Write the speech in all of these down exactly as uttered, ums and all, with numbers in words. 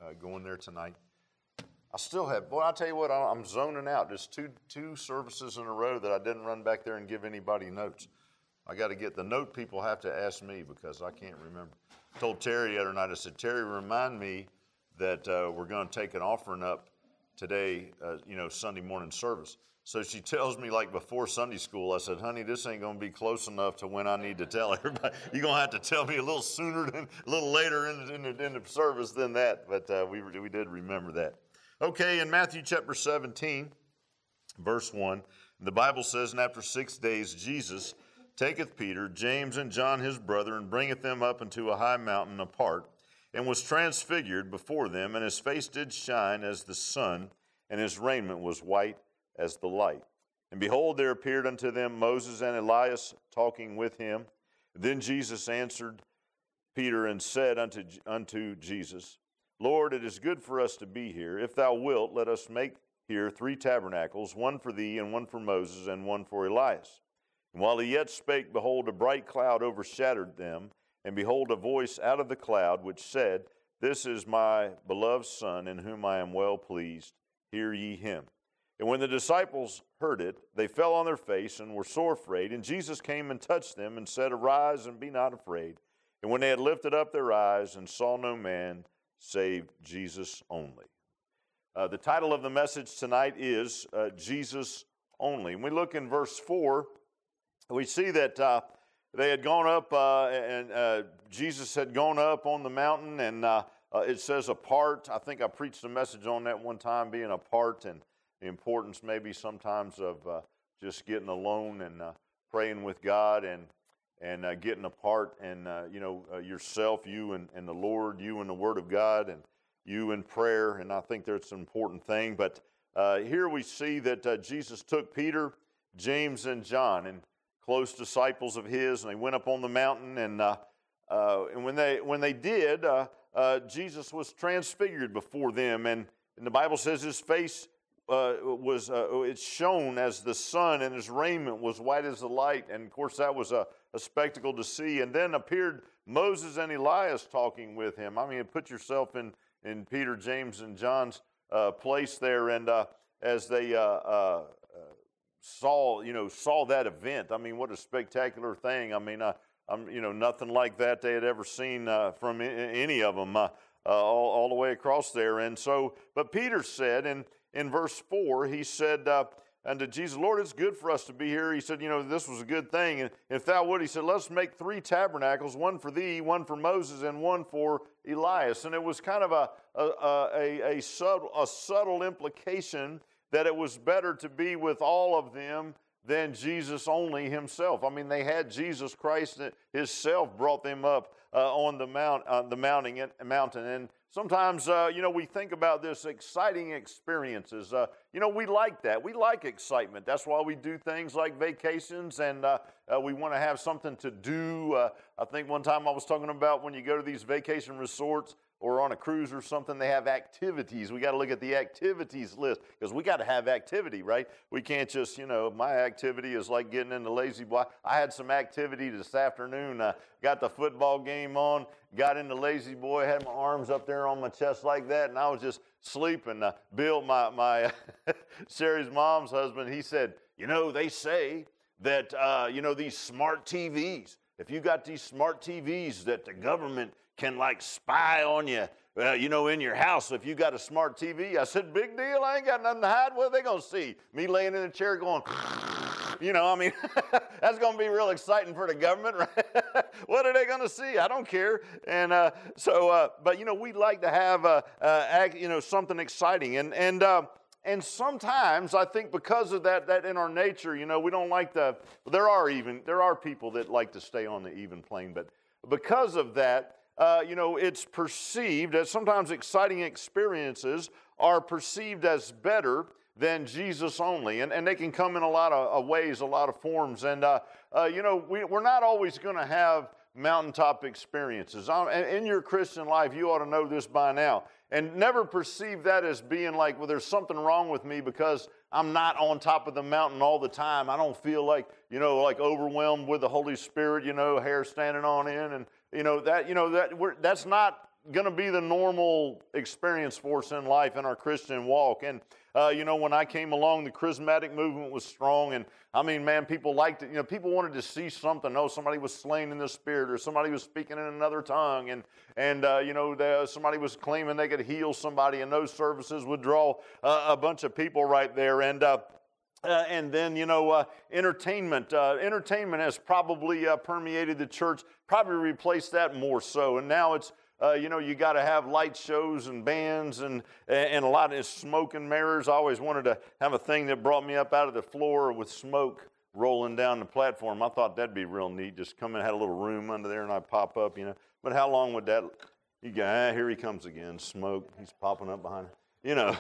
uh, going there tonight. I still have, boy, I'll tell you what, I'm zoning out. There's two two services in a row that I didn't run back there and give anybody notes. I got to get, the note people have to ask me because I can't remember. I told Terry the other night, I said, Terry, remind me that uh, we're going to take an offering up today, uh, you know, Sunday morning service. So she tells me like before Sunday school, I said, honey, this ain't going to be close enough to when I need to tell everybody. You're going to have to tell me a little sooner than, a little later in the, in the, in the service than that. But uh, we, we did remember that. Okay, in Matthew chapter seventeen, verse one, the Bible says, and after six days Jesus taketh Peter, James, and John his brother, and bringeth them up into a high mountain apart, and was transfigured before them, and his face did shine as the sun, and his raiment was white as the light. And behold, there appeared unto them Moses and Elias talking with him. Then Jesus answered Peter and said unto, unto Jesus, Lord, it is good for us to be here. If thou wilt, let us make here three tabernacles, one for thee, and one for Moses, and one for Elias. And while he yet spake, behold, a bright cloud overshadowed them, and behold, a voice out of the cloud, which said, This is my beloved Son, in whom I am well pleased. Hear ye him. And when the disciples heard it, they fell on their face and were sore afraid. And Jesus came and touched them, and said, Arise, and be not afraid. And when they had lifted up their eyes and saw no man, save Jesus only. Uh, the title of the message tonight is uh, Jesus Only. When we look in verse four, we see that uh, they had gone up, uh, and uh, Jesus had gone up on the mountain, and uh, uh, it says apart. I think I preached a message on that one time, being apart, and the importance maybe sometimes of uh, just getting alone and uh, praying with God, and and uh, getting apart, and, uh, you know, uh, yourself, you and, and the Lord, you and the Word of God, and you in prayer, and I think that's an important thing. But uh, here we see that uh, Jesus took Peter, James, and John, and close disciples of his, and they went up on the mountain, and uh, uh, and when they when they did, uh, uh, Jesus was transfigured before them, and, and the Bible says his face Uh, was uh, it's shown as the sun, and his raiment was white as the light. And of course that was a, a spectacle to see. And then appeared Moses and Elias talking with him. I mean, put yourself in in Peter, James, and John's uh, place there, and uh, as they uh, uh, saw you know saw that event. I mean, what a spectacular thing. I mean, uh, I'm you know nothing like that they had ever seen uh, from any of them uh, uh, all, all the way across there. And so, but Peter said, and in verse four, he said uh, unto Jesus, Lord, it's good for us to be here. He said, you know, this was a good thing. And if thou would, he said, let's make three tabernacles, one for thee, one for Moses, and one for Elias. And it was kind of a, a, a, a, subtle, a subtle implication that it was better to be with all of them than Jesus only himself. I mean, they had Jesus Christ himself brought them up uh, on the mount, uh, the mounting, mountain. And sometimes, uh, you know, we think about this exciting experiences. Uh, you know, we like that. We like excitement. That's why we do things like vacations, and uh, uh, we want to have something to do. Uh, I think one time I was talking about when you go to these vacation resorts or on a cruise or something, they have activities. We got to look at the activities list because we got to have activity, right? We can't just, you know, my activity is like getting into lazy boy. I had some activity this afternoon. Uh, got the football game on, got into lazy boy, had my arms up there on my chest like that, and I was just sleeping. Uh, Bill, my, my Sherry's mom's husband, he said, you know, they say that, uh, you know, these smart T Vs, if you got these smart T Vs that the government can like spy on you, uh, you know, in your house if you got a smart T V. I said, big deal, I ain't got nothing to hide. What are they going to see? Me laying in a chair going, you know, I mean, that's going to be real exciting for the government, right? What are they going to see? I don't care. And uh, so, uh, but, you know, we'd like to have, uh, uh, you know, something exciting. And, and, uh, And sometimes I think because of that, that in our nature, you know, we don't like the, there are even, there are people that like to stay on the even plane, but because of that, uh, you know, it's perceived as sometimes exciting experiences are perceived as better than Jesus only. And, and they can come in a lot of, of ways, a lot of forms. And, uh, uh, you know, we, we're not always going to have mountaintop experiences. Um, in your Christian life, you ought to know this by now. And never perceive that as being like, well, there's something wrong with me because I'm not on top of the mountain all the time. I don't feel like, you know, like overwhelmed with the Holy Spirit, you know, hair standing on end. And, you know, that, you know, that we're, that's not going to be the normal experience for us in life in our Christian walk. And, uh, you know, when I came along, the charismatic movement was strong. And, I mean, man, people liked it. You know, people wanted to see something. Oh, somebody was slain in the Spirit, or somebody was speaking in another tongue. And, and uh, you know, the, somebody was claiming they could heal somebody, and those services would draw uh, a bunch of people right there. And, uh, Uh, and then, you know, uh, entertainment. Uh, entertainment has probably uh, permeated the church, probably replaced that more so. And now it's, uh, you know, you got to have light shows and bands and and a lot of smoke and mirrors. I always wanted to have a thing that brought me up out of the floor with smoke rolling down the platform. I thought that'd be real neat. Just come in, had a little room under there, and I'd pop up, you know. But how long would that, you go, ah, here he comes again, smoke. He's popping up behind him. You know,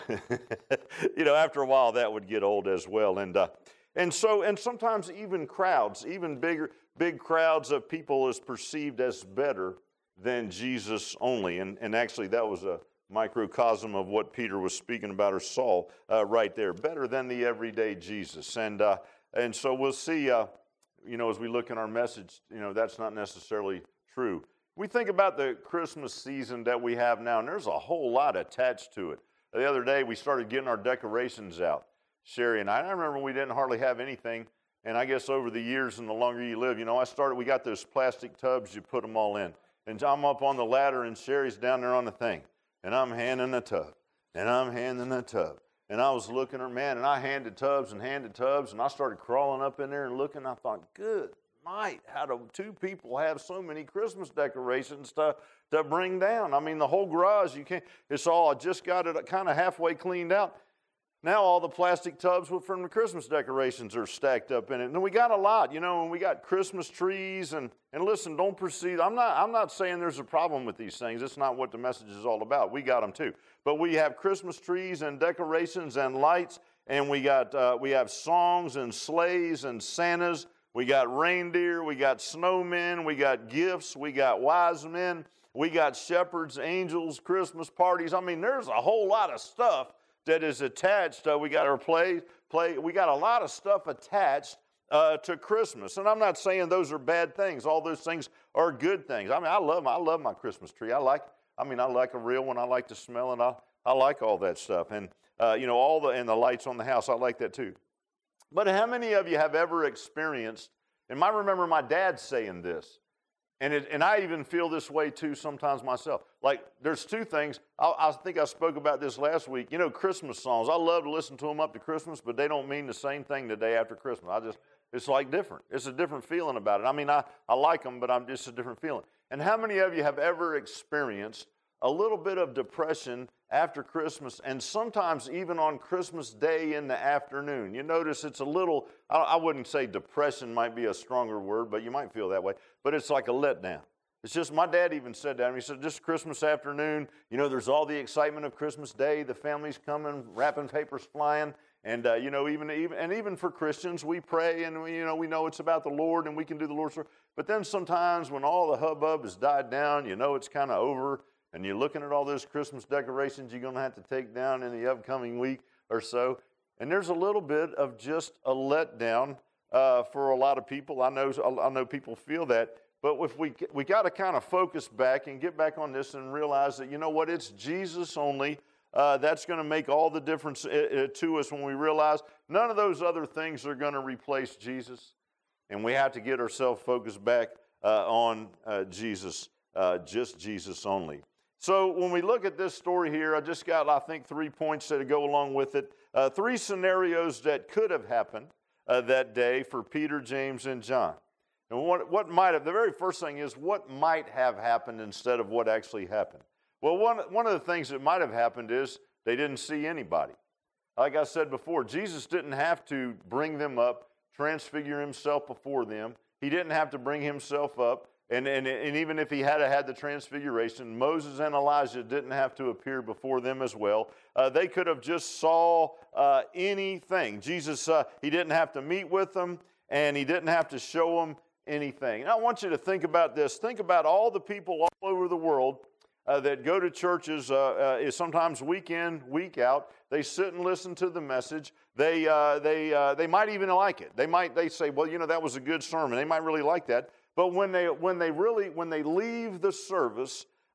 you know, after a while that would get old as well, and uh, and so and sometimes even crowds, even bigger big crowds of people is perceived as better than Jesus only, and and actually that was a microcosm of what Peter was speaking about, or Saul, uh, right there, better than the everyday Jesus, and uh, and so we'll see, uh, you know, as we look in our message, you know, that's not necessarily true. We think about the Christmas season that we have now, and there's a whole lot attached to it. The other day, we started getting our decorations out, Sherry and I. And I remember we didn't hardly have anything. And I guess over the years and the longer you live, you know, I started, we got those plastic tubs, you put them all in. And I'm up on the ladder, and Sherry's down there on the thing. And I'm handing a tub. And I'm handing a tub. And I was looking at her, man, and I handed tubs and handed tubs. And I started crawling up in there and looking. I thought, good night, how do two people have so many Christmas decorations to, to bring down? I mean, the whole garage, you can't, it's all, I just got it kind of halfway cleaned out. Now all the plastic tubs from the Christmas decorations are stacked up in it. And we got a lot, you know, and we got Christmas trees. And, and listen, don't proceed. I'm not, I'm not saying there's a problem with these things. It's not what the message is all about. We got them too. But we have Christmas trees and decorations and lights. And we got, uh, we have songs and sleighs and Santas. We got reindeer, we got snowmen, we got gifts, we got wise men, we got shepherds, angels, Christmas parties. I mean, there's a whole lot of stuff that is attached. Uh, we got our play, play. We got a lot of stuff attached uh, to Christmas. And I'm not saying those are bad things. All those things are good things. I mean, I love my, I love my Christmas tree. I like. I mean, I like a real one. I like to smell it. I I like all that stuff. And uh, you know, all the and the lights on the house. I like that too. But how many of you have ever experienced, and I remember my dad saying this, and it, and I even feel this way too sometimes myself. Like, there's two things. I, I think I spoke about this last week. You know, Christmas songs. I love to listen to them up to Christmas, but they don't mean the same thing the day after Christmas. I just, it's like different. It's a different feeling about it. I mean, I, I like them, but I'm just a different feeling. And how many of you have ever experienced a little bit of depression after Christmas, and sometimes even on Christmas Day in the afternoon? You notice it's a little, I wouldn't say depression might be a stronger word, but you might feel that way, but it's like a letdown. It's just, my dad even said that. He said, just Christmas afternoon, you know, there's all the excitement of Christmas Day, the family's coming, wrapping papers flying, and, uh, you know, even, even, and even for Christians, we pray, and, we, you know, we know it's about the Lord, and we can do the Lord's work. But then sometimes when all the hubbub has died down, you know it's kind of over, and you're looking at all those Christmas decorations you're going to have to take down in the upcoming week or so. And there's a little bit of just a letdown uh, for a lot of people. I know I know people feel that. But if we we got to kind of focus back and get back on this and realize that, you know what, it's Jesus only. Uh, that's going to make all the difference uh, to us when we realize none of those other things are going to replace Jesus. And we have to get ourselves focused back uh, on uh, Jesus, uh, just Jesus only. So when we look at this story here, I just got, I think, three points that go along with it. Uh, three scenarios that could have happened uh, that day for Peter, James, and John. And what, what might have, the very first thing is, what might have happened instead of what actually happened? Well, one, one of the things that might have happened is they didn't see anybody. Like I said before, Jesus didn't have to bring them up, transfigure himself before them. He didn't have to bring himself up. And, and, and even if he had had the transfiguration, Moses and Elijah didn't have to appear before them as well. Uh, they could have just saw uh, anything. Jesus, uh, he didn't have to meet with them, and he didn't have to show them anything. And I want you to think about this. Think about all the people all over the world uh, that go to churches uh, uh, sometimes week in, week out. They sit and listen to the message. They, uh, they, uh, they might even like it. They might they say, well, you know, that was a good sermon. They might really like that. But when they when they really when they leave the service,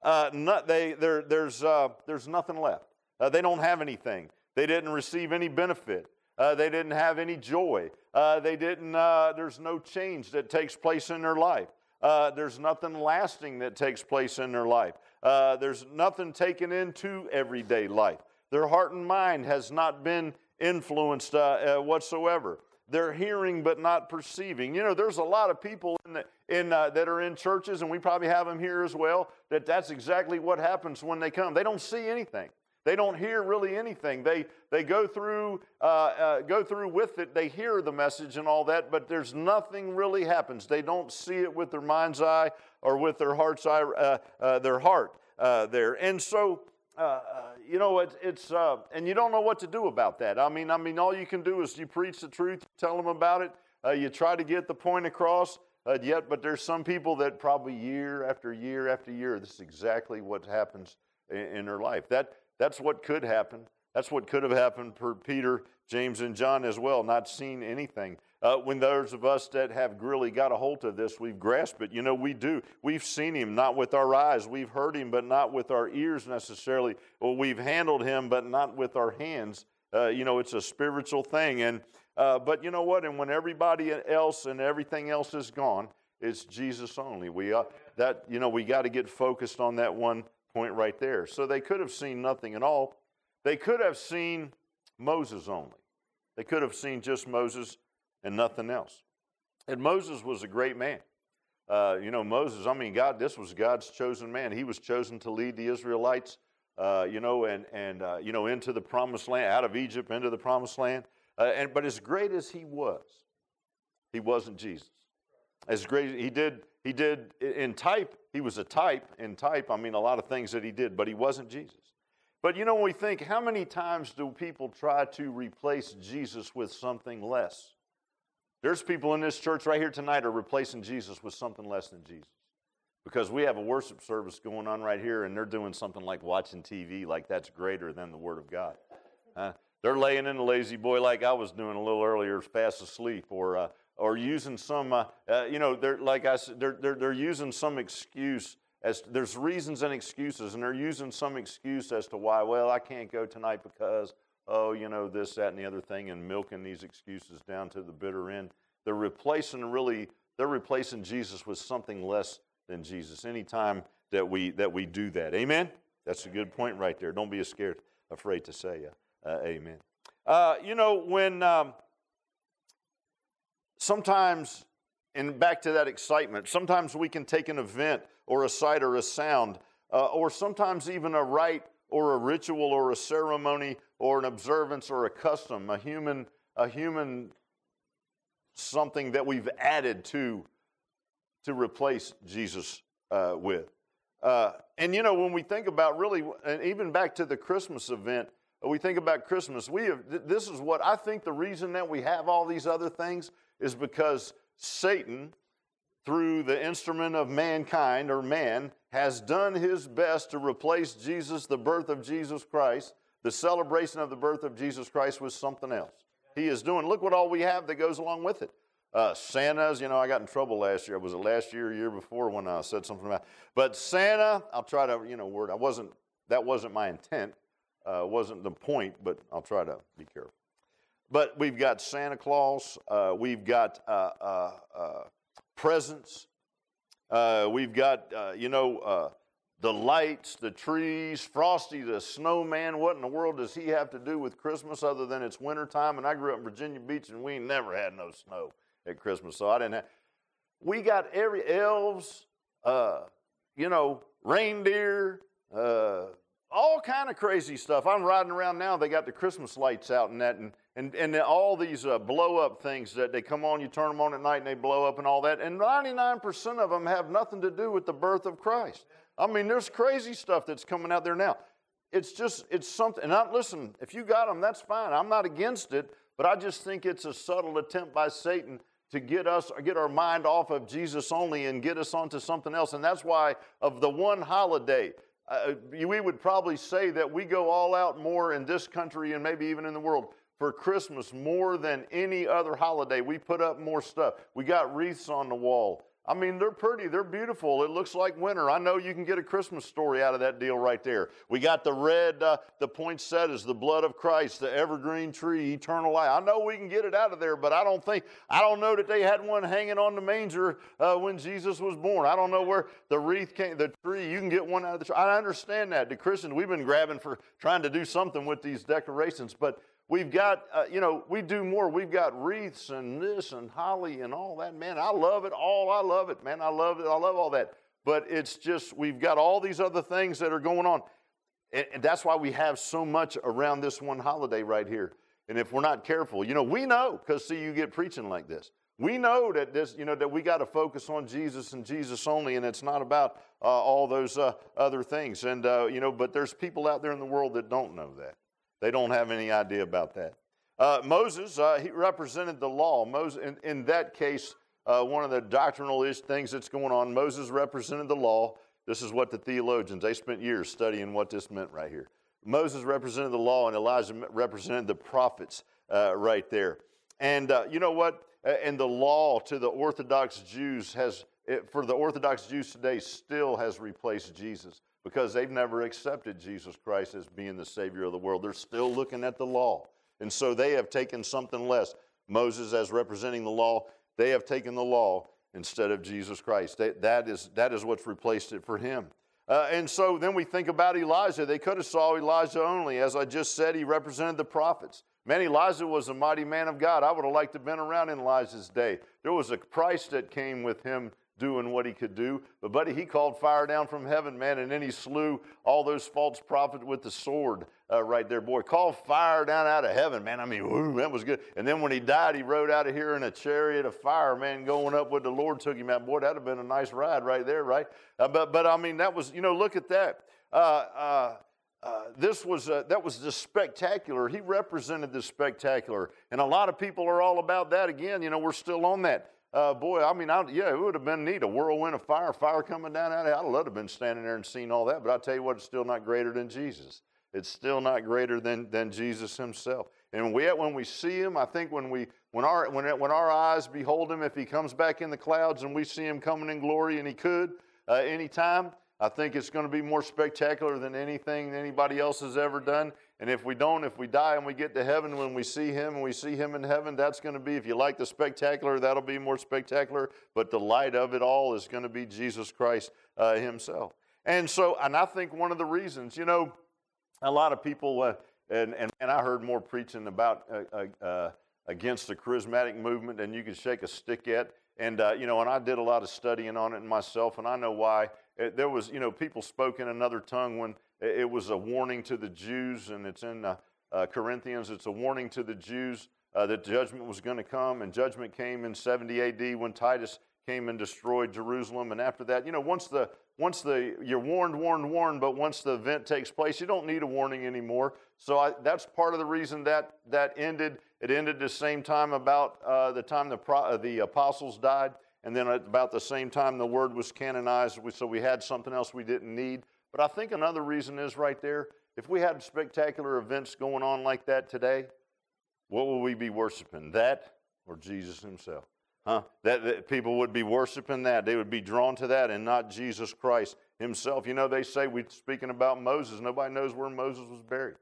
uh, not, they, there, there's, uh, there's nothing left. Uh, they don't have anything. They didn't receive any benefit. Uh, they didn't have any joy. Uh, they didn't, uh, there's no change that takes place in their life. Uh, there's nothing lasting that takes place in their life. Uh, there's nothing taken into everyday life. Their heart and mind has not been influenced uh, uh, whatsoever. They're hearing but not perceiving. You know, there's a lot of people in the, in, uh, that are in churches, and we probably have them here as well, that that's exactly what happens when they come. They don't see anything. They don't hear really anything. They they go through uh, uh, go through with it. They hear the message and all that, but there's nothing really happens. They don't see it with their mind's eye or with their heart's eye, uh, uh, their heart uh, there. And so, uh, uh, you know, it, it's uh, and you don't know what to do about that. I mean, I mean, all you can do is you preach the truth, tell them about it. Uh, you try to get the point across. Uh, yet, but there's some people that probably year after year after year, this is exactly what happens in, in their life. That. That's what could happen. That's what could have happened for Peter, James, and John as well, not seen anything. Uh, when those of us that have really got a hold of this, we've grasped it. You know, we do. We've seen him, not with our eyes. We've heard him, but not with our ears necessarily. Well, we've handled him, but not with our hands. Uh, you know, it's a spiritual thing. And uh, but you know what? And when everybody else and everything else is gone, it's Jesus only. We uh, that you know we got to get focused on that one point right there. So they could have seen nothing at all. They could have seen Moses only. They could have seen just Moses and nothing else. And Moses was a great man. Uh, you know, Moses, I mean, God, this was God's chosen man. He was chosen to lead the Israelites, uh, you know, and, and uh, you know, into the promised land, out of Egypt into the promised land. Uh, and But as great as he was, he wasn't Jesus. As great, he did, he did in type, he was a type, in type, I mean a lot of things that he did, but he wasn't Jesus. But you know, when we think, how many times do people try to replace Jesus with something less? There's people in this church right here tonight are replacing Jesus with something less than Jesus. Because we have a worship service going on right here, and they're doing something like watching T V, like that's greater than the Word of God. Uh, they're laying in the lazy boy like I was doing a little earlier, fast asleep, or uh, or using some, uh, uh, you know, they're like I said, they're, they're they're using some excuse as to, there's reasons and excuses, and they're using some excuse as to why. Well, I can't go tonight because oh, you know, this, that, and the other thing, and milking these excuses down to the bitter end. They're replacing really, they're replacing Jesus with something less than Jesus. Anytime that we that we do that, amen. That's a good point right there. Don't be scared, afraid to say uh, uh, amen. Uh, you know, when um, sometimes, and back to that excitement, sometimes we can take an event or a sight or a sound, uh, or sometimes even a rite or a ritual or a ceremony or an observance or a custom, a human, a human something that we've added to to replace Jesus uh, with. Uh, and you know, when we think about really, and even back to the Christmas event, we think about Christmas, we have, this is what I think the reason that we have all these other things is because Satan, through the instrument of mankind or man, has done his best to replace Jesus, the birth of Jesus Christ, the celebration of the birth of Jesus Christ with something else. He is doing, look what all we have that goes along with it. Uh, Santa's, you know, I got in trouble last year. Was it last year or year before when I said something about, but Santa, I'll try to, you know, word, I wasn't, that wasn't my intent, uh, wasn't the point, but I'll try to be careful. But we've got Santa Claus, uh, we've got uh, uh, uh, presents, uh, we've got, uh, you know, uh, the lights, the trees, Frosty the snowman. What in the world does he have to do with Christmas other than it's wintertime? And I grew up in Virginia Beach, and we ain't never had no snow at Christmas, so I didn't have. We got every elves, uh, you know, reindeer, uh, all kind of crazy stuff. I'm riding around now. They got the Christmas lights out and that, and and and all these uh, blow up things that they come on. You turn them on at night and they blow up and all that. And ninety-nine percent of them have nothing to do with the birth of Christ. I mean, there's crazy stuff that's coming out there now. It's just, it's something, and I, listen, if you got them, that's fine. I'm not against it, but I just think it's a subtle attempt by Satan to get us, or get our mind off of Jesus only and get us onto something else. And that's why of the one holiday, uh, we would probably say that we go all out more in this country and maybe even in the world for Christmas more than any other holiday. We put up more stuff. We got wreaths on the wall. I mean, they're pretty, they're beautiful. It looks like winter. I know you can get a Christmas story out of that deal right there. We got the red, uh, the poinsettias, the blood of Christ, the evergreen tree, eternal life. I know we can get it out of there, but I don't think, I don't know that they had one hanging on the manger uh, when Jesus was born. I don't know where the wreath came, the tree, you can get one out of the tree. I understand that. The Christians, we've been grabbing for trying to do something with these decorations, but we've got, uh, you know, we do more. We've got wreaths and this and holly and all that. Man, I love it all. I love it, man. I love it. I love all that. But it's just, we've got all these other things that are going on. And, and that's why we have so much around this one holiday right here. And if we're not careful, you know, we know, because see, you get preaching like this. We know that this, you know, that we got to focus on Jesus and Jesus only, and it's not about uh, all those uh, other things. And, uh, you know, but there's people out there in the world that don't know that. They don't have any idea about that. Uh, Moses, uh, he represented the law. Moses, in, in that case, uh, one of the doctrinal things that's going on, Moses represented the law. This is what the theologians, they spent years studying what this meant right here. Moses represented the law, and Elijah represented the prophets uh, right there. And uh, you know what? And the law to the Orthodox Jews has, for the Orthodox Jews today, still has replaced Jesus, because they've never accepted Jesus Christ as being the Savior of the world. They're still looking at the law. And so they have taken something less. Moses, as representing the law, they have taken the law instead of Jesus Christ. They, that is, that is what's replaced it for him. Uh, and so then we think about Elijah. They could have saw Elijah only. As I just said, he represented the prophets. Man, Elijah was a mighty man of God. I would have liked to have been around in Elijah's day. There was a price that came with him doing what he could do. But, buddy, he called fire down from heaven, man, and then he slew all those false prophets with the sword uh, right there. Boy, called fire down out of heaven, man. I mean, whoo, that was good. And then when he died, he rode out of here in a chariot of fire, man, going up where the Lord took him out. Boy, that would have been a nice ride right there, right? Uh, but, but, I mean, that was, you know, look at that. Uh, uh, Uh, this was, uh, that was just spectacular. He represented the spectacular. And a lot of people are all about that. Again, you know, we're still on that. Uh, boy, I mean, I, yeah, it would have been neat. A whirlwind of fire, fire coming down out of it. I'd love to have been standing there and seen all that. But I'll tell you what, it's still not greater than Jesus. It's still not greater than, than Jesus himself. And we, when we see him, I think when, we, when, our, when, when our eyes behold him, if he comes back in the clouds and we see him coming in glory, and he could uh, anytime, I think it's going to be more spectacular than anything anybody else has ever done. And if we don't, if we die and we get to heaven, when we see him and we see him in heaven, that's going to be, if you like the spectacular, that'll be more spectacular. But the light of it all is going to be Jesus Christ uh, himself. And so, and I think one of the reasons, you know, a lot of people, uh, and, and, and I heard more preaching about uh, uh, against the charismatic movement than you could shake a stick at. And, uh, you know, and I did a lot of studying on it myself, and I know why. It, there was, you know, people spoke in another tongue when it was a warning to the Jews, and it's in uh, uh, Corinthians. It's a warning to the Jews uh, that judgment was going to come, and judgment came in seventy A D when Titus came and destroyed Jerusalem. And after that, you know, once the once the you're warned, warned, warned, but once the event takes place, you don't need a warning anymore. So I, that's part of the reason that that ended. It ended the same time about uh, the time the pro, the apostles died. And then at about the same time, the word was canonized, so we had something else we didn't need. But I think another reason is right there, if we had spectacular events going on like that today, what would we be worshiping? That or Jesus himself? Huh? That, that people would be worshiping that. They would be drawn to that and not Jesus Christ himself. You know, they say, we speaking about Moses, nobody knows where Moses was buried.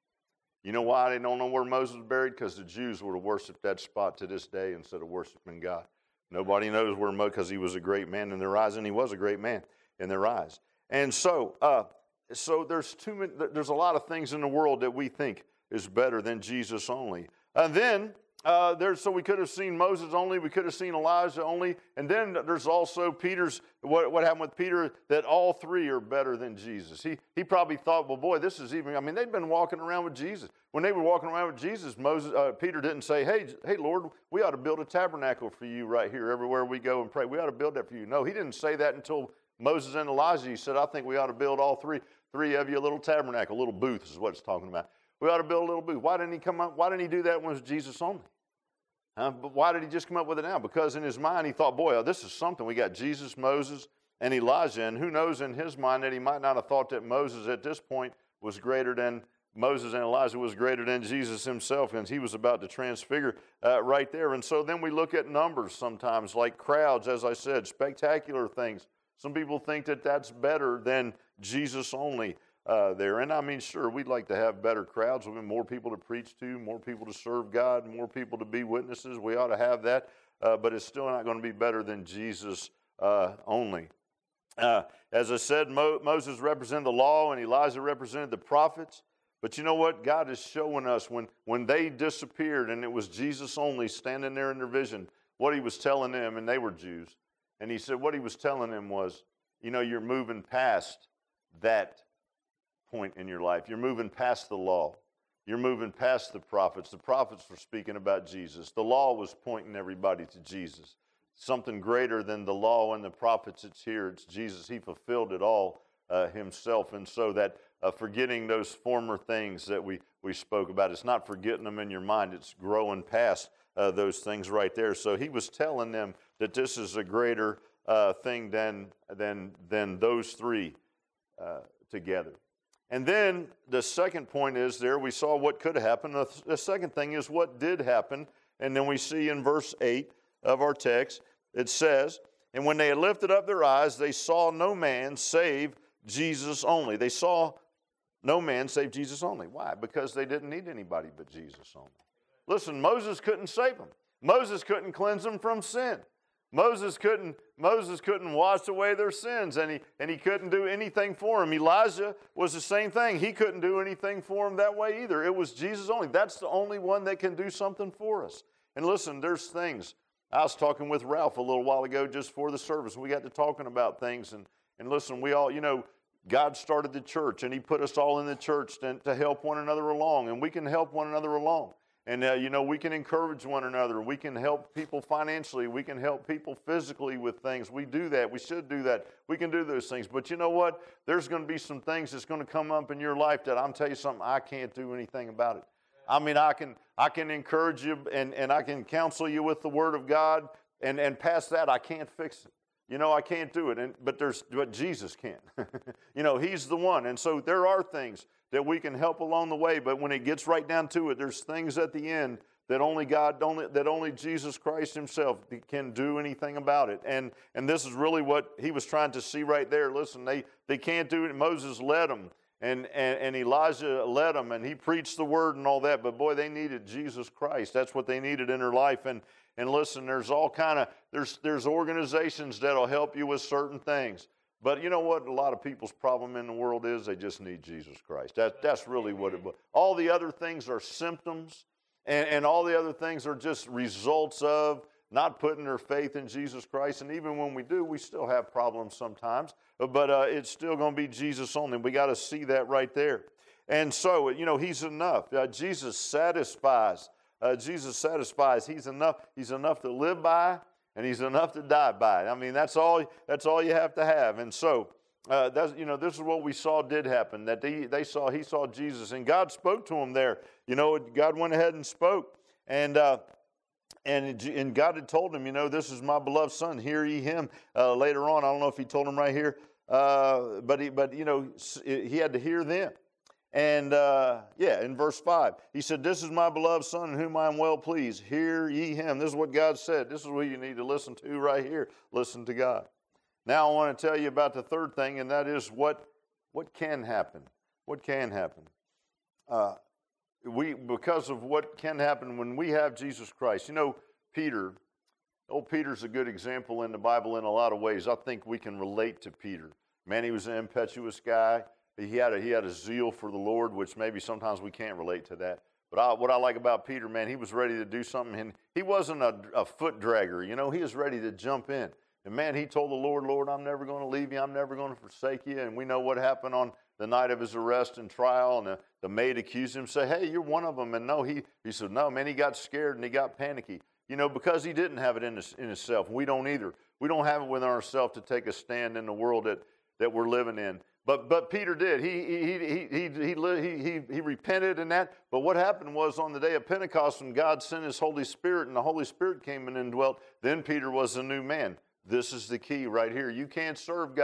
You know why they don't know where Moses was buried? Because the Jews would have worshiped that spot to this day instead of worshiping God. Nobody knows where Moses, because he was a great man in their eyes, and he was a great man in their eyes. And so, uh, so there's too many, there's a lot of things in the world that we think is better than Jesus only. And then uh, there's so we could have seen Moses only, we could have seen Elijah only, and then there's also Peter's. What, what happened with Peter? That all three are better than Jesus. He he probably thought, well, boy, this is even. I mean, they'd been walking around with Jesus. When they were walking around with Jesus, Moses, uh, Peter didn't say, hey, hey, Lord, we ought to build a tabernacle for you right here everywhere we go and pray. We ought to build that for you. No, he didn't say that until Moses and Elijah. He said, I think we ought to build all three, three of you a little tabernacle, a little booth is what it's talking about. We ought to build a little booth. Why didn't he come up? Why didn't he do that when it was Jesus only? Huh? But why did he just come up with it now? Because in his mind he thought, boy, oh, this is something. We got Jesus, Moses, and Elijah. And who knows in his mind that he might not have thought that Moses at this point was greater than Moses and Elijah was greater than Jesus himself, and he was about to transfigure uh, right there. And so then we look at numbers sometimes, like crowds, as I said, spectacular things. Some people think that that's better than Jesus only uh, there. And I mean, sure, we'd like to have better crowds. We want more people to preach to, more people to serve God, more people to be witnesses. We ought to have that, uh, but it's still not going to be better than Jesus uh, only. Uh, as I said, Mo- Moses represented the law and Elijah represented the prophets. But you know what? God is showing us when, when they disappeared and it was Jesus only standing there in their vision, what he was telling them, and they were Jews. And he said what he was telling them was, you know, you're moving past that point in your life. You're moving past the law. You're moving past the prophets. The prophets were speaking about Jesus. The law was pointing everybody to Jesus. Something greater than the law and the prophets, it's here. It's Jesus. He fulfilled it all uh, himself. And so that uh, forgetting those former things that we, we spoke about, it's not forgetting them in your mind. It's growing past uh, those things right there. So he was telling them that this is a greater uh, thing than, than, than those three uh, together. And then the second point is there, we saw what could happen. The, the second thing is what did happen. And then we see in verse eight of our text, it says, and when they had lifted up their eyes, they saw no man save Jesus only. They saw no man save Jesus only. Why? Because they didn't need anybody but Jesus only. Listen, Moses couldn't save them. Moses couldn't cleanse them from sin. Moses couldn't, Moses couldn't wash away their sins, and he, and he couldn't do anything for them. Elijah was the same thing. He couldn't do anything for them that way either. It was Jesus only. That's the only one that can do something for us. And listen, there's things. I was talking with Ralph a little while ago just for the service. We got to talking about things. And, and listen, we all, you know, God started the church, and he put us all in the church to, to help one another along. And we can help one another along. And, uh, you know, we can encourage one another. We can help people financially. We can help people physically with things. We do that. We should do that. We can do those things. But you know what? There's going to be some things that's going to come up in your life that I'm telling you something, I can't do anything about it. I mean, I can I can encourage you and, and I can counsel you with the Word of God, and, and past that, I can't fix it. You know, I can't do it, and, but there's but Jesus can. You know, he's the one. And so there are things that we can help along the way, but when it gets right down to it, there's things at the end that only God, only, that only Jesus Christ himself can do anything about it. And and this is really what he was trying to see right there. Listen, they, they can't do it. Moses led them, and, and, and Elijah led them, and he preached the word and all that, but boy, they needed Jesus Christ. That's what they needed in their life. And and listen, there's all kind of, there's there's organizations that'll help you with certain things. But you know what a lot of people's problem in the world is? They just need Jesus Christ. That, that's really what it was. All the other things are symptoms, and, and all the other things are just results of not putting their faith in Jesus Christ. And even when we do, we still have problems sometimes. But uh, it's still going to be Jesus only. We got to see that right there. And so, you know, he's enough. Uh, Jesus satisfies. Uh, Jesus satisfies. He's enough. He's enough to live by. And he's enough to die by. I mean, that's all. That's all you have to have. And so, uh, that's you know, this is what we saw did happen. That they they saw he saw Jesus, and God spoke to him there. You know, God went ahead and spoke, and uh, and and God had told him, you know, this is my beloved son. Hear ye him. Uh, later on, I don't know if he told him right here, uh, but he but you know he had to hear them. And, uh, yeah, in verse five, he said, this is my beloved son in whom I am well pleased. Hear ye him. This is what God said. This is what you need to listen to right here. Listen to God. Now I want to tell you about the third thing, and that is what, what can happen. What can happen. Uh, we because of what can happen when we have Jesus Christ. You know, Peter, old Peter's a good example in the Bible in a lot of ways. I think we can relate to Peter. Man, he was an impetuous guy. He had a, he had a zeal for the Lord, which maybe sometimes we can't relate to that. But I, what I like about Peter, man, he was ready to do something. And he wasn't a, a foot dragger. You know, he was ready to jump in. And, man, he told the Lord, Lord, I'm never going to leave you. I'm never going to forsake you. And we know what happened on the night of his arrest and trial. And the, the maid accused him, say, hey, you're one of them. And no, he, he said, no, man, he got scared and he got panicky. You know, because he didn't have it in, his, in himself. We don't either. We don't have it within ourselves to take a stand in the world that, that we're living in. But but Peter did. He he he he he he he he repented and that. But what happened was on the day of Pentecost, when God sent His Holy Spirit and the Holy Spirit came in and dwelt, then Peter was a new man. This is the key right here. You can't serve God.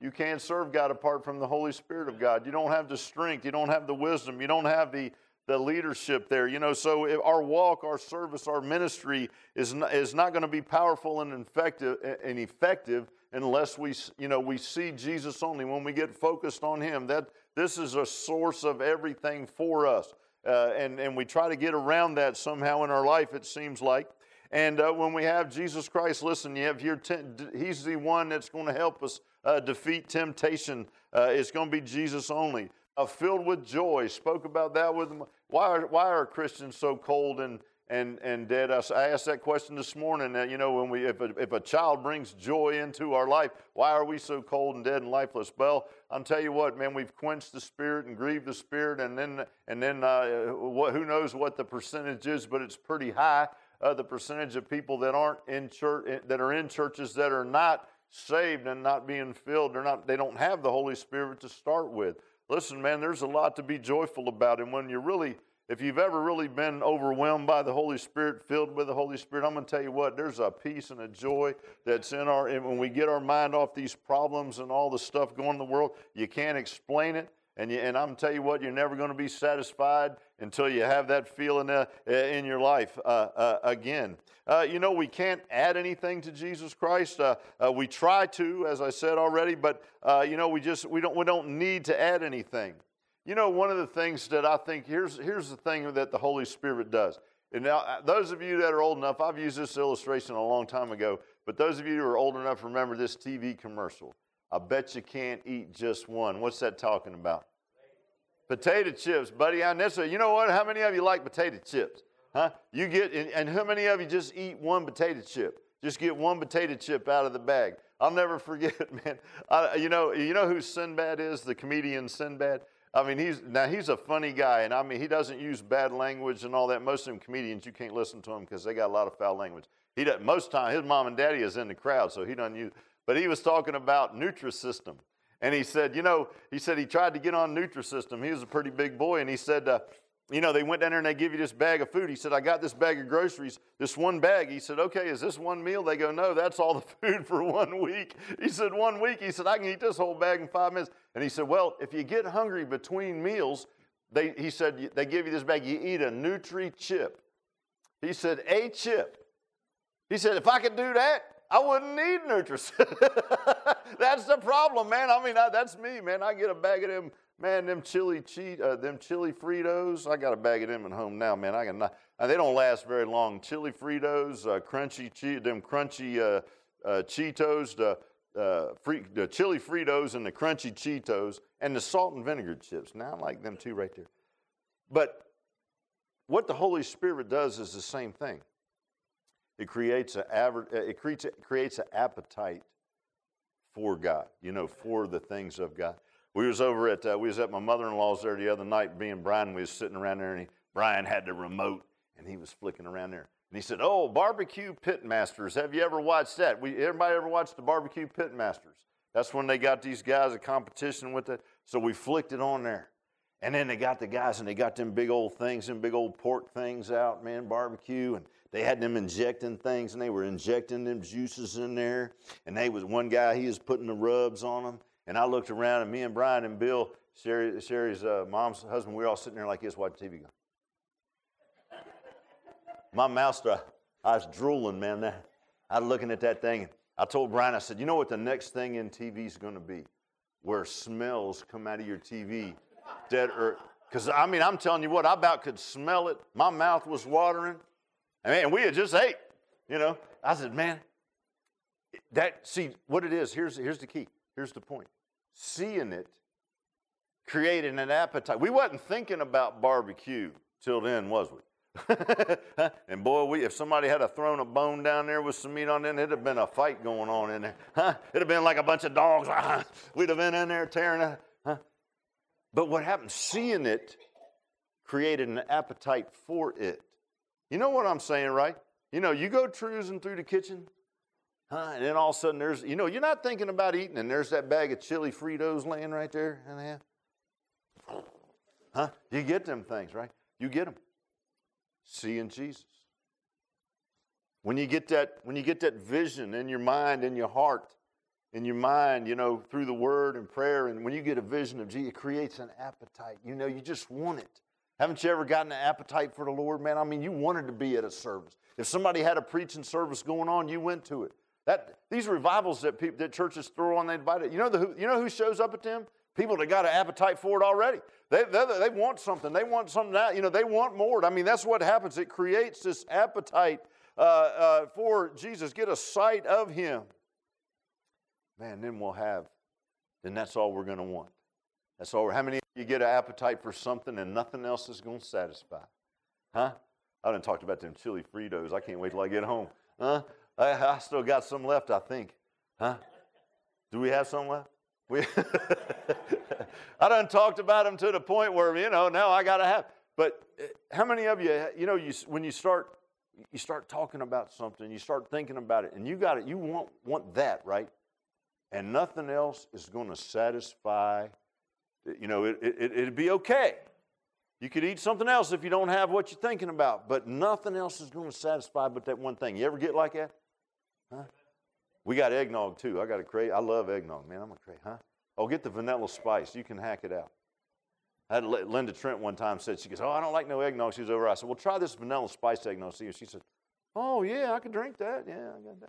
You can't serve God apart from the Holy Spirit of God. You don't have the strength. You don't have the wisdom. You don't have the, the leadership there. You know, so if our walk, our service, our ministry is not, is not going to be powerful and effective, and effective unless we, you know, we see Jesus only. When we get focused on Him, that this is a source of everything for us. Uh, and, and we try to get around that somehow in our life, it seems like. And uh, when we have Jesus Christ, listen, you have your ten, He's the one that's going to help us uh, defeat temptation. Uh, it's going to be Jesus only. Uh, filled with joy. Spoke about that with them. Why are, why are Christians so cold and and and dead? I, I asked that question this morning. That, you know, when we if a, if a child brings joy into our life, why are we so cold and dead and lifeless? Well, I'll tell you what, man, we've quenched the Spirit and grieved the Spirit, and then and then uh, what, who knows what the percentage is, but it's pretty high. Uh, the percentage of people that aren't in church, that are in churches that are not saved and not being filled, they're not, they don't have the Holy Spirit to start with. Listen, man, there's a lot to be joyful about, and when you really, if you've ever really been overwhelmed by the Holy Spirit, filled with the Holy Spirit, I'm going to tell you what, there's a peace and a joy that's in our, and when we get our mind off these problems and all the stuff going in the world, you can't explain it. And, you, and I'm going to tell you what, you're never going to be satisfied until you have that feeling uh, in your life uh, uh, again. Uh, you know, we can't add anything to Jesus Christ. Uh, uh, we try to, as I said already, but, uh, you know, we just, we don't, we don't need to add anything. You know, one of the things that I think, here's, here's the thing that the Holy Spirit does. And now, those of you that are old enough, I've used this illustration a long time ago, but those of you who are old enough to remember this T V commercial. I bet you can't eat just one. What's that talking about? Potato chips, buddy. And that's a, you know what? How many of you like potato chips? Huh? You get, and, and how many of you just eat one potato chip? Just get one potato chip out of the bag. I'll never forget, man. I, you know, you know who Sinbad is? The comedian Sinbad. I mean, he's now he's a funny guy, and I mean, he doesn't use bad language and all that. Most of them comedians, you can't listen to them because they got a lot of foul language. He doesn't. Most time, his mom and daddy is in the crowd, so he doesn't use. But he was talking about Nutrisystem. And he said, you know, he said he tried to get on Nutrisystem. He was a pretty big boy. And he said, uh, you know, they went down there and they give you this bag of food. He said, I got this bag of groceries, this one bag. He said, okay, is this one meal? They go, no, that's all the food for one week. He said, one week. He said, I can eat this whole bag in five minutes. And he said, well, if you get hungry between meals, they, he said, they give you this bag. You eat a Nutri chip. He said, a chip. He said, if I could do that, I wouldn't need Nutrisystem. That's the problem, man. I mean, I, that's me, man. I get a bag of them, man, them chili cheat, uh, them chili Fritos. I got a bag of them at home now, man. I can not, uh, they don't last very long. Chili Fritos, uh, crunchy, che- them crunchy uh, uh, Cheetos, the, uh, free, the chili Fritos and the crunchy Cheetos, and the salt and vinegar chips. Now I like them too, right there. But what the Holy Spirit does is the same thing. It creates a it creates creates an appetite for God, you know, for the things of God. We was over at uh, we was at my mother-in-law's there the other night. Me and Brian, we was sitting around there, and he, Brian had the remote, and he was flicking around there, and he said, "Oh, Barbecue Pitmasters. Have you ever watched that? We everybody ever watched the Barbecue Pitmasters? That's when they got these guys a competition with it. So we flicked it on there." And then they got the guys, and they got them big old things, them big old pork things out, man, barbecue, and they had them injecting things, and they were injecting them juices in there. And they was one guy, he was putting the rubs on them. And I looked around, and me and Brian and Bill, Sherry, Sherry's uh, mom's husband, we were all sitting there like this, watching T V. Going. My mouth started, I was drooling, man. I was looking at that thing. And I told Brian, I said, you know what the next thing in T V is going to be? Where smells come out of your T V. Dead earth. Because, I mean, I'm telling you what, I about could smell it. My mouth was watering. I mean, we had just ate, you know. I said, man, that, see, what it is, here's, here's the key. Here's the point. Seeing it created an appetite. We wasn't thinking about barbecue till then, was we? And boy, we, if somebody had a thrown a bone down there with some meat on it, it'd have been a fight going on in there. Huh? It'd have been like a bunch of dogs. We'd have been in there tearing it. Huh? But what happened? Seeing it created an appetite for it. You know what I'm saying, right? You know, you go cruising through the kitchen, huh? And then all of a sudden there's, you know, you're not thinking about eating, and there's that bag of chili Fritos laying right there. Huh? You get them things, right? You get them. Seeing Jesus. When you get that, when you get that vision in your mind, in your heart, in your mind, you know, through the word and prayer. And when you get a vision of Jesus, it creates an appetite. You know, you just want it. Haven't you ever gotten an appetite for the Lord, man? I mean, you wanted to be at a service. If somebody had a preaching service going on, you went to it. That these revivals that people, that churches throw on, they invite it. You know the who, you know who shows up at them? People that got an appetite for it already. They, they, they want something. They want something out. You know, they want more. I mean, that's what happens. It creates this appetite uh, uh, for Jesus. Get a sight of him. Man, then we'll have, then that's all we're going to want. That's all. How many of you get an appetite for something and nothing else is going to satisfy? Huh? I done talked about them chili Fritos. I can't wait till I get home. Huh? I, I still got some left, I think. Huh? Do we have some left? We I done talked about them to the point where, you know, now I got to have. But how many of you, you know, you when you start you start talking about something, you start thinking about it, and you got it, you want want that, right? And nothing else is going to satisfy. You know, it, it, it'd be okay. You could eat something else if you don't have what you're thinking about, but nothing else is going to satisfy but that one thing. You ever get like that? Huh? We got eggnog too. I got a crave. I love eggnog, man. I'm a crave, huh? Oh, get the vanilla spice. You can hack it out. I had Linda Trent one time said, she goes, oh, I don't like no eggnog. She was over. I said, well, try this vanilla spice eggnog. See, she said, oh, yeah, I could drink that. Yeah, I got that.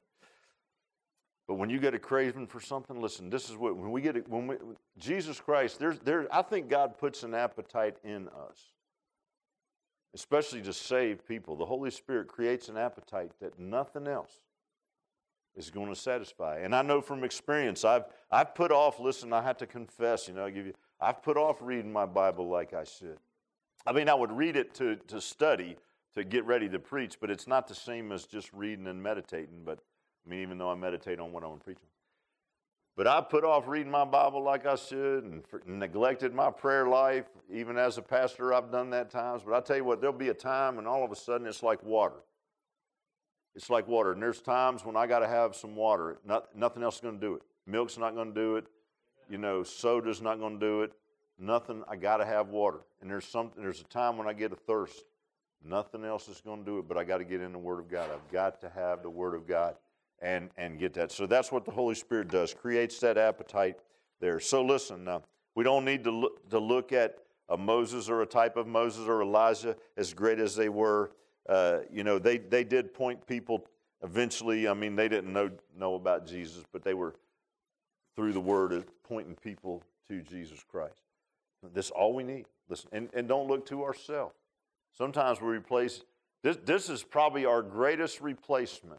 But when you get a craving for something, listen, this is what, when we get it, when we, Jesus Christ, there's, there, I think God puts an appetite in us, especially to save people. The Holy Spirit creates an appetite that nothing else is going to satisfy. And I know from experience, I've, I've put off, listen, I have to confess, you know, I give you, I've put off reading my Bible like I should. I mean, I would read it to, to study, to get ready to preach, but it's not the same as just reading and meditating, but I mean, even though I meditate on what I'm preaching. But I put off reading my Bible like I should and for, neglected my prayer life. Even as a pastor, I've done that times. But I tell you what, there'll be a time and all of a sudden it's like water. It's like water. And there's times when I got to have some water. Not, nothing else is going to do it. Milk's not going to do it. You know, soda's not going to do it. Nothing. I got to have water. And there's something. There's a time when I get a thirst. Nothing else is going to do it, but I got to get in the Word of God. I've got to have the Word of God. And, and get that. So that's what the Holy Spirit does, creates that appetite there. So listen, now, we don't need to look, to look at a Moses or a type of Moses or Elijah, as great as they were. Uh, you know, they, they did point people eventually. I mean, they didn't know, know about Jesus, but they were, through the Word, pointing people to Jesus Christ. That's all we need. Listen, and, and don't look to ourselves. Sometimes we replace, this, this is probably our greatest replacement.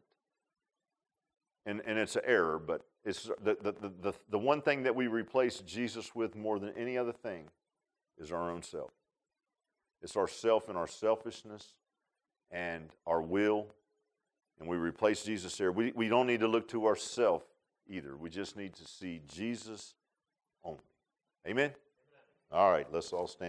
And, and it's an error, but it's the, the, the, the one thing that we replace Jesus with more than any other thing is our own self. It's our self and our selfishness and our will, and we replace Jesus there. We, we don't need to look to ourselves either. We just need to see Jesus only. Amen? Amen. All right, let's all stand.